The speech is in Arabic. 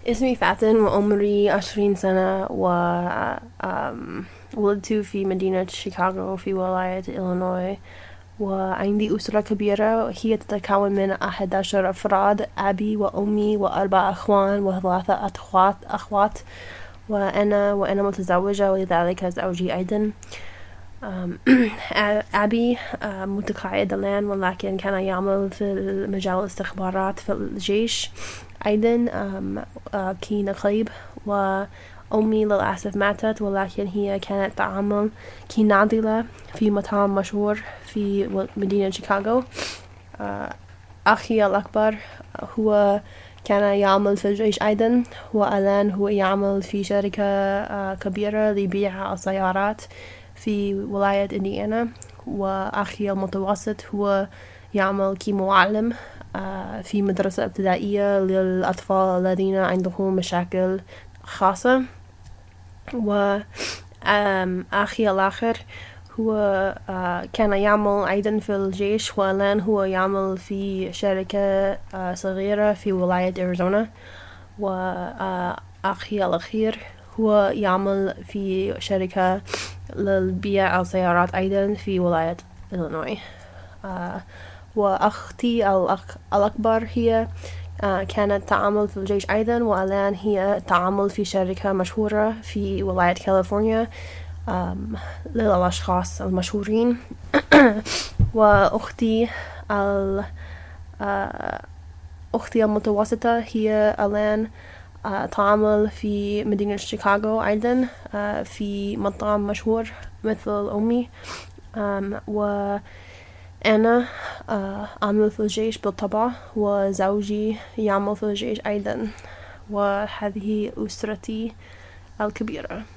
اسمي فاتن وعمري 20 سنة ولدت في مدينة شيكاغو في ولاية إلينوي. وعندي أسرة كبيرة هي تتكون من 11 أفراد، أبي وأمي وأربع أخوان وثلاثة أخوات وأنا متزوجة ولذلك زوجي أيضا. أبي متقاعد الآن ولكن كان يعمل في مجال الاستخبارات في الجيش أيضا كي نقيب. وأمي للأسف ماتت ولكن هي كانت تعمل كناضلة في مطعم مشهور في مدينة شيكاغو. أخي الأكبر هو كان يعمل في الجيش أيضا، والآن هو يعمل في شركة كبيرة لبيع السيارات في ولاية إنديانا. وأخي المتوسط هو يعمل كمعلم في مدرسة ابتدائية للأطفال الذين عندهم مشاكل خاصة. وأخي الآخر هو كان يعمل أيضا في الجيش، والآن هو يعمل في شركة صغيرة في ولاية أريزونا. وأخي الأخير هو يعمل في شركة للبيع السيارات أيضا في ولاية إلينوي. وأختي الأكبر هي كانت تعمل في الجيش أيضا، والآن هي تعمل في شركة مشهورة في ولاية كاليفورنيا للأشخاص المشهورين. وأختي أختي المتوسطة هي الآن تعمل في مدينة شيكاغو أيضا في مطعم مشهور مثل أمي. وأنا أعمل في الجيش بالطبع، وزوجي يعمل في الجيش أيضا، وهذه أسرتي الكبيرة.